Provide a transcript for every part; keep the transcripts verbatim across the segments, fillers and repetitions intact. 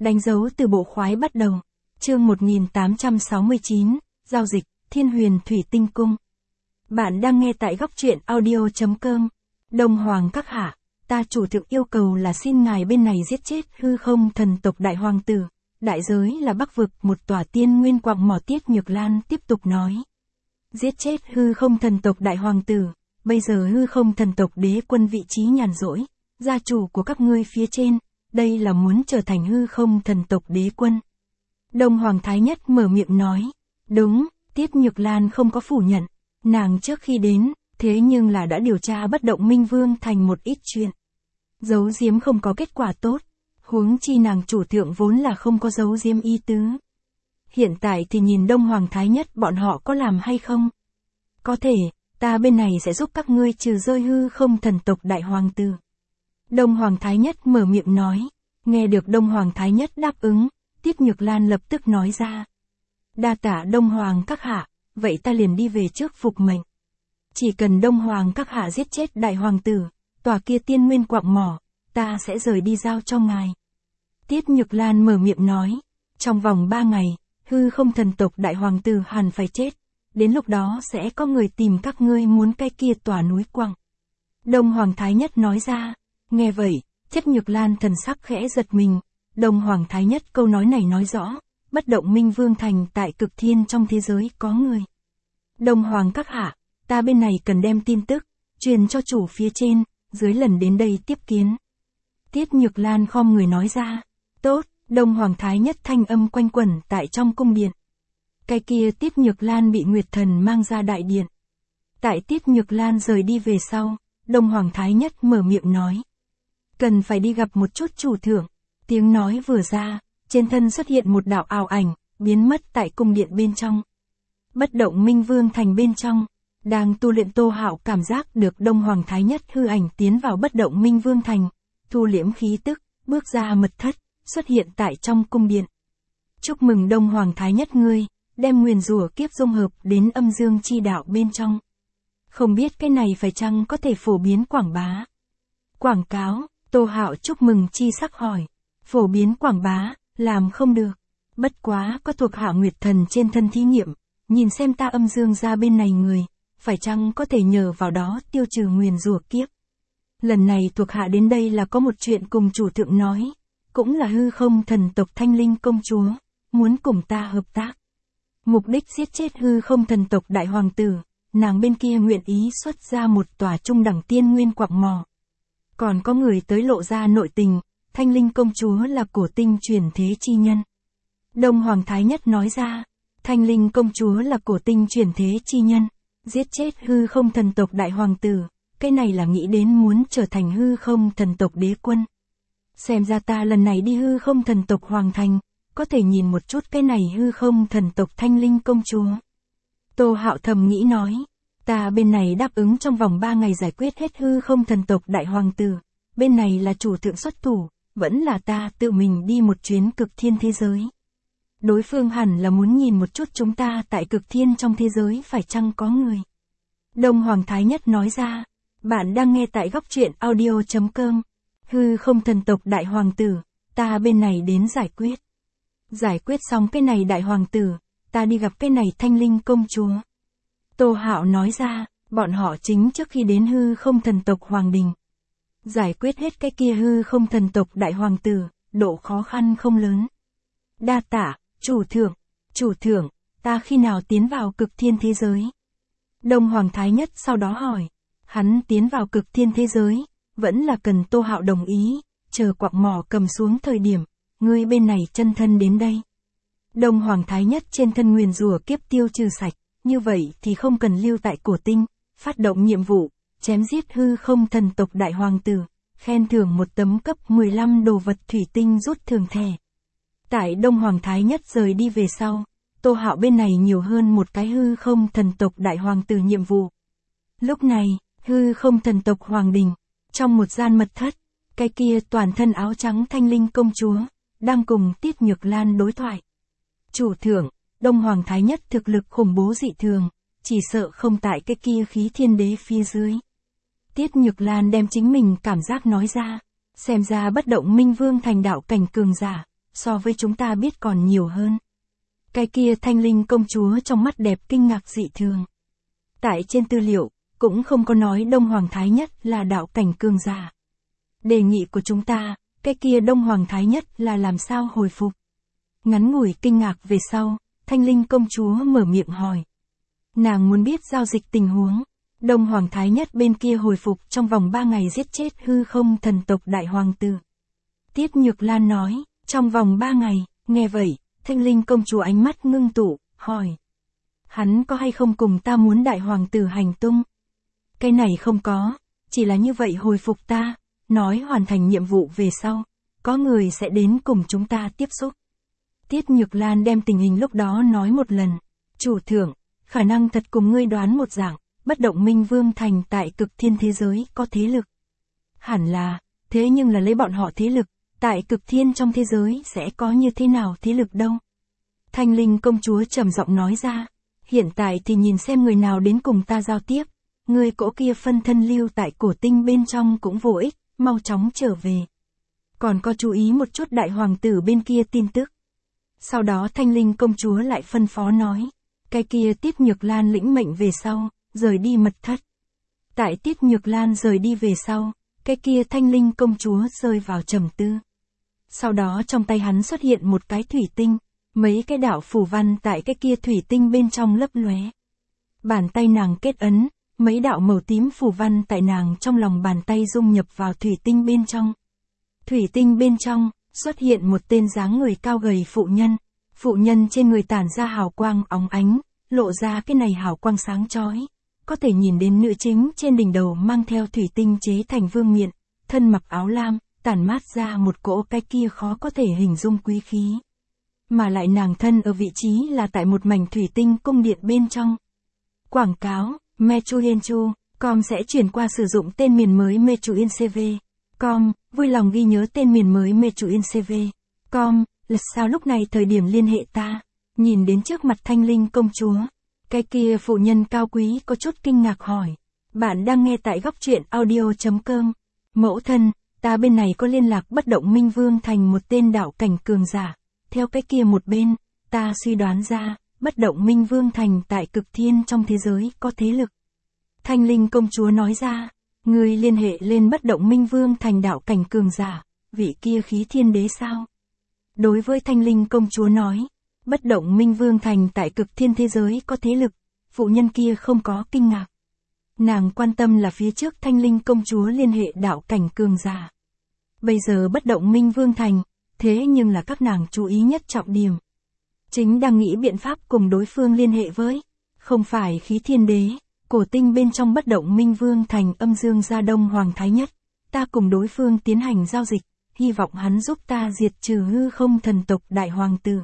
Đánh dấu từ bộ khoái bắt đầu. Chương một nghìn tám trăm sáu mươi chín, Giao dịch, Thiên Huyền Thủy Tinh Cung. Bạn đang nghe tại góc truyện audio chấm com. Đông Hoàng các hạ, ta chủ thượng yêu cầu là xin ngài bên này giết chết hư không thần tộc đại hoàng tử. Đại giới là Bắc vực một tòa tiên nguyên quạng mỏ. Tiết Nhược Lan tiếp tục nói. Giết chết hư không thần tộc đại hoàng tử. Bây giờ hư không thần tộc đế quân vị trí nhàn rỗi, gia chủ của các ngươi phía trên, đây là muốn trở thành hư không thần tộc đế quân. Đông Hoàng Thái Nhất mở miệng nói. Đúng, Tiết Nhược Lan không có phủ nhận. Nàng trước khi đến, thế nhưng là đã điều tra bất động Minh Vương thành một ít chuyện. Giấu giếm không có kết quả tốt, huống chi nàng chủ thượng vốn là không có giấu giếm ý tứ. Hiện tại thì nhìn Đông Hoàng Thái Nhất bọn họ có làm hay không? Có thể, ta bên này sẽ giúp các ngươi trừ rơi hư không thần tộc đại hoàng tử. Đông Hoàng Thái Nhất mở miệng nói. Nghe được Đông Hoàng Thái Nhất đáp ứng, Tiết Nhược Lan lập tức nói ra. Đa tạ Đông Hoàng các hạ, vậy ta liền đi về trước phục mệnh. Chỉ cần Đông Hoàng các hạ giết chết đại hoàng tử, tòa kia tiên nguyên quạng mỏ, ta sẽ rời đi giao cho ngài. Tiết Nhược Lan mở miệng nói. Trong vòng ba ngày, hư không thần tộc đại hoàng tử hẳn phải chết. Đến lúc đó sẽ có người tìm các ngươi muốn cái kia tòa núi quặng. Đông Hoàng Thái Nhất nói ra. Nghe vậy, Tiết Nhược Lan thần sắc khẽ giật mình. Đông Hoàng Thái Nhất câu nói này nói rõ, bất động Minh Vương thành tại cực thiên trong thế giới có người. Đông Hoàng các hạ, ta bên này cần đem tin tức, truyền cho chủ phía trên, dưới lần đến đây tiếp kiến. Tiết Nhược Lan khom người nói ra. Tốt, Đông Hoàng Thái Nhất thanh âm quanh quẩn tại trong cung điện. Cái kia Tiết Nhược Lan bị Nguyệt Thần mang ra đại điện. Tại Tiết Nhược Lan rời đi về sau, Đông Hoàng Thái Nhất mở miệng nói. Cần phải đi gặp một chút chủ thượng. Tiếng nói vừa ra, trên thân xuất hiện một đạo ảo ảnh, biến mất tại cung điện bên trong. Bất động Minh Vương thành bên trong, đang tu luyện Tô Hạo cảm giác được Đông Hoàng Thái Nhất hư ảnh tiến vào bất động Minh Vương thành, thu liễm khí tức, bước ra mật thất, xuất hiện tại trong cung điện. Chúc mừng Đông Hoàng Thái Nhất ngươi, đem nguyền rủa kiếp dung hợp đến âm dương chi đạo bên trong. Không biết cái này phải chăng có thể phổ biến quảng bá. Quảng cáo, Tô Hạo chúc mừng chi sắc hỏi. Phổ biến quảng bá, làm không được. Bất quá có thuộc hạ Nguyệt Thần trên thân thí nghiệm, nhìn xem ta âm dương ra bên này người, phải chăng có thể nhờ vào đó tiêu trừ nguyền rủa kiếp. Lần này thuộc hạ đến đây là có một chuyện cùng chủ thượng nói, cũng là hư không thần tộc Thanh Linh công chúa, muốn cùng ta hợp tác. Mục đích giết chết hư không thần tộc đại hoàng tử, nàng bên kia nguyện ý xuất ra một tòa trung đẳng tiên nguyên quạng mỏ. Còn có người tới lộ ra nội tình, Thanh Linh công chúa là cổ tinh chuyển thế chi nhân. Đông Hoàng Thái Nhất nói ra, Thanh Linh công chúa là cổ tinh chuyển thế chi nhân, giết chết hư không thần tộc đại hoàng tử, cái này là nghĩ đến muốn trở thành hư không thần tộc đế quân. Xem ra ta lần này đi hư không thần tộc hoàng thành, có thể nhìn một chút cái này hư không thần tộc Thanh Linh công chúa. Tô Hạo thầm nghĩ nói, ta bên này đáp ứng trong vòng ba ngày giải quyết hết hư không thần tộc đại hoàng tử, bên này là chủ thượng xuất thủ, vẫn là ta tự mình đi một chuyến cực thiên thế giới. Đối phương hẳn là muốn nhìn một chút chúng ta tại cực thiên trong thế giới phải chăng có người. Đông Hoàng Thái Nhất nói ra, bạn đang nghe tại góc truyện audio chấm com. Hư không thần tộc đại hoàng tử, ta bên này đến giải quyết. Giải quyết xong cái này đại hoàng tử, ta đi gặp cái này Thanh Linh công chúa. Tô Hạo nói ra, bọn họ chính trước khi đến hư không thần tộc hoàng đình. Giải quyết hết cái kia hư không thần tộc đại hoàng tử, độ khó khăn không lớn. Đa tạ, chủ thượng, chủ thượng, ta khi nào tiến vào cực thiên thế giới? Đông Hoàng Thái Nhất sau đó hỏi, hắn tiến vào cực thiên thế giới, vẫn là cần Tô Hạo đồng ý, chờ quạng mỏ cầm xuống thời điểm, ngươi bên này chân thân đến đây. Đông Hoàng Thái Nhất trên thân nguyền rủa kiếp tiêu trừ sạch, như vậy thì không cần lưu tại cổ tinh, phát động nhiệm vụ, chém giết hư không thần tộc đại hoàng tử, khen thưởng một tấm cấp mười lăm đồ vật thủy tinh rút thường thẻ. Tại Đông Hoàng Thái Nhất rời đi về sau, Tô Hạo bên này nhiều hơn một cái hư không thần tộc đại hoàng tử nhiệm vụ. Lúc này, hư không thần tộc hoàng đình, trong một gian mật thất, cái kia toàn thân áo trắng Thanh Linh công chúa, đang cùng Tiết Nhược Lan đối thoại. Chủ thượng, Đông Hoàng Thái Nhất thực lực khủng bố dị thường, chỉ sợ không tại cái kia khí thiên đế phía dưới. Tiết Nhược Lan đem chính mình cảm giác nói ra, xem ra bất động Minh Vương thành đạo cảnh cường giả, so với chúng ta biết còn nhiều hơn. Cái kia Thanh Linh công chúa trong mắt đẹp kinh ngạc dị thường. Tại trên tư liệu, cũng không có nói Đông Hoàng Thái Nhất là đạo cảnh cường giả. Đề nghị của chúng ta, cái kia Đông Hoàng Thái Nhất là làm sao hồi phục. Ngắn ngủi kinh ngạc về sau, Thanh Linh công chúa mở miệng hỏi. Nàng muốn biết giao dịch tình huống. Đông Hoàng Thái Nhất bên kia hồi phục trong vòng ba ngày giết chết hư không thần tộc đại hoàng tử. Tiết Nhược Lan nói, trong vòng ba ngày, nghe vậy, Thanh Linh công chúa ánh mắt ngưng tụ, hỏi. Hắn có hay không cùng ta muốn đại hoàng tử hành tung? Cái này không có, chỉ là như vậy hồi phục ta, nói hoàn thành nhiệm vụ về sau, có người sẽ đến cùng chúng ta tiếp xúc. Tiết Nhược Lan đem tình hình lúc đó nói một lần. Chủ thượng, khả năng thật cùng ngươi đoán một dạng, bất động minh vương thành tại cực thiên thế giới có thế lực. Hẳn là, thế nhưng là lấy bọn họ thế lực, tại cực thiên trong thế giới sẽ có như thế nào thế lực đâu. Thanh Linh công chúa trầm giọng nói ra, hiện tại thì nhìn xem người nào đến cùng ta giao tiếp, người cỗ kia phân thân lưu tại cổ tinh bên trong cũng vô ích, mau chóng trở về. Còn có chú ý một chút đại hoàng tử bên kia tin tức. Sau đó Thanh Linh công chúa lại phân phó nói, cái kia Tiết Nhược Lan lĩnh mệnh về sau, rời đi mật thất. Tại Tiết Nhược Lan rời đi về sau, cái kia Thanh Linh công chúa rơi vào trầm tư. Sau đó trong tay hắn xuất hiện một cái thủy tinh, mấy cái đạo phù văn tại cái kia thủy tinh bên trong lấp lóe. Bàn tay nàng kết ấn, mấy đạo màu tím phù văn tại nàng trong lòng bàn tay dung nhập vào thủy tinh bên trong. Thủy tinh bên trong, xuất hiện một tên dáng người cao gầy phụ nhân. Phụ nhân trên người tản ra hào quang óng ánh, lộ ra cái này hào quang sáng chói. Có thể nhìn đến nữ chính trên đỉnh đầu mang theo thủy tinh chế thành vương miện, thân mặc áo lam, tản mát ra một cỗ cái kia khó có thể hình dung quý khí. Mà lại nàng thân ở vị trí là tại một mảnh thủy tinh cung điện bên trong. Quảng cáo, Mechuyenchu, com sẽ chuyển qua sử dụng tên miền mới Mechuyencv. Com, vui lòng ghi nhớ tên miền mới Mechuyencv. Com, là sao lúc này thời điểm liên hệ ta. Nhìn đến trước mặt Thanh Linh công chúa. Cái kia phụ nhân cao quý có chút kinh ngạc hỏi. Bạn đang nghe tại góc truyện audio.com. Mẫu thân, ta bên này có liên lạc bất động minh vương thành một tên đạo cảnh cường giả. Theo cái kia một bên, ta suy đoán ra, bất động minh vương thành tại cực thiên trong thế giới có thế lực. Thanh Linh công chúa nói ra, người liên hệ lên bất động minh vương thành đạo cảnh cường giả, vị kia khí thiên đế sao? Đối với Thanh Linh công chúa nói, bất động minh vương thành tại cực thiên thế giới có thế lực, phụ nhân kia không có kinh ngạc. Nàng quan tâm là phía trước Thanh Linh công chúa liên hệ đạo cảnh cường giả. Bây giờ bất động minh vương thành, thế nhưng là các nàng chú ý nhất trọng điểm. Chính đang nghĩ biện pháp cùng đối phương liên hệ với, không phải khí thiên đế, cổ tinh bên trong bất động minh vương thành âm dương gia Đông Hoàng Thái Nhất. Ta cùng đối phương tiến hành giao dịch, hy vọng hắn giúp ta diệt trừ hư không thần tộc đại hoàng tử.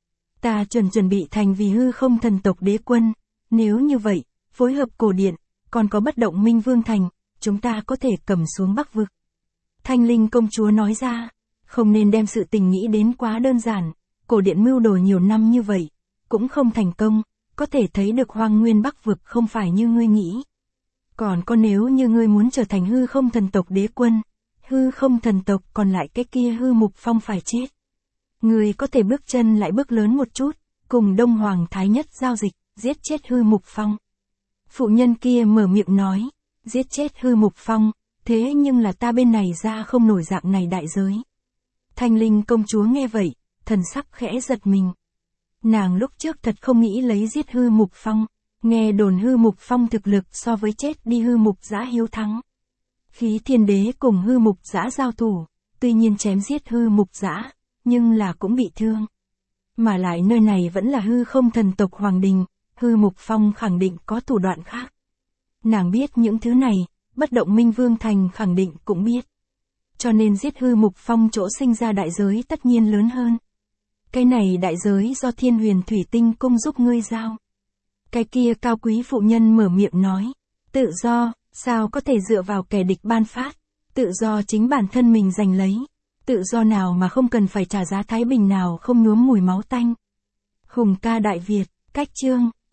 Ta chuẩn chuẩn bị thành vì hư không thần tộc đế quân, nếu như vậy, phối hợp cổ điện, còn có bất động minh vương thành, chúng ta có thể cầm xuống Bắc vực. Thanh Linh công chúa nói ra, không nên đem sự tình nghĩ đến quá đơn giản, cổ điện mưu đồ nhiều năm như vậy, cũng không thành công, có thể thấy được hoang nguyên Bắc vực không phải như ngươi nghĩ. Còn có nếu như ngươi muốn trở thành hư không thần tộc đế quân, hư không thần tộc còn lại cái kia hư mục phong phải chết. Ngươi có thể bước chân lại bước lớn một chút, cùng Đông Hoàng Thái Nhất giao dịch, giết chết hư mục phong. Phụ nhân kia mở miệng nói, giết chết hư mục phong, thế nhưng là ta bên này ra không nổi dạng này đại giới. Thanh Linh công chúa nghe vậy, thần sắc khẽ giật mình. Nàng lúc trước thật không nghĩ lấy giết hư mục phong, nghe đồn hư mục phong thực lực so với chết đi hư mục dã hiếu thắng. Khí thiên đế cùng hư mục dã giao thủ, tuy nhiên chém giết hư mục dã, nhưng là cũng bị thương. Mà lại nơi này vẫn là hư không thần tộc hoàng đình, hư mục phong khẳng định có thủ đoạn khác. Nàng biết những thứ này, bất động minh vương thành khẳng định cũng biết. Cho nên giết hư mục phong chỗ sinh ra đại giới tất nhiên lớn hơn. Cái này đại giới do Thiên Huyền Thủy Tinh cung giúp ngươi giao. Cái kia cao quý phụ nhân mở miệng nói, tự do, sao có thể dựa vào kẻ địch ban phát, tự do chính bản thân mình giành lấy, tự do nào mà không cần phải trả giá thái bình nào không nhuốm mùi máu tanh. Hùng ca Đại Việt, cách chương,